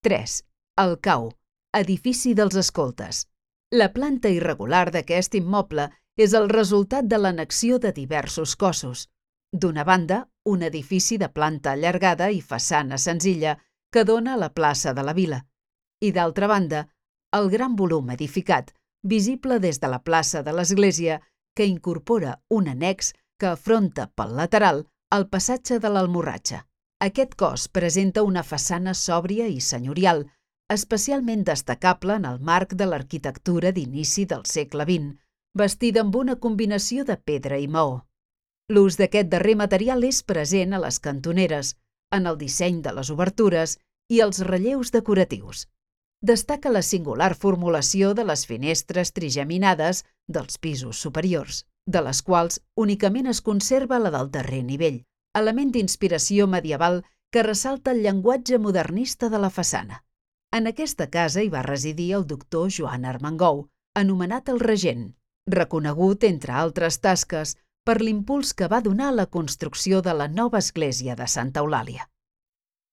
3. El Cau, edifici dels escoltes. La planta irregular d'aquest immoble és el resultat de l'annexió de diversos cossos. D'una banda, un edifici de planta allargada i façana senzilla que dona a la plaça de la Vila. I d'altra banda, el gran volum edificat, visible des de la plaça de l'Església, que incorpora un annex que afronta pel lateral el passatge de l'Almorratxa. Aquest cos presenta una façana sòbria i senyorial, especialment destacable en el marc de l'arquitectura d'inici del segle XX, bastida amb una combinació de pedra i maó. L'ús d'aquest darrer material és present a les cantoneres, en el disseny de les obertures i els relleus decoratius. Destaca la singular formulació de les finestres trigeminades dels pisos superiors, de les quals únicament es conserva la del darrer nivell, element d'inspiració medieval que ressalta el llenguatge modernista de la façana. En aquesta casa hi va residir el doctor Joan Armengou, anomenat el regent, reconegut, entre altres tasques, per l'impuls que va donar a la construcció de la nova església de Santa Eulàlia.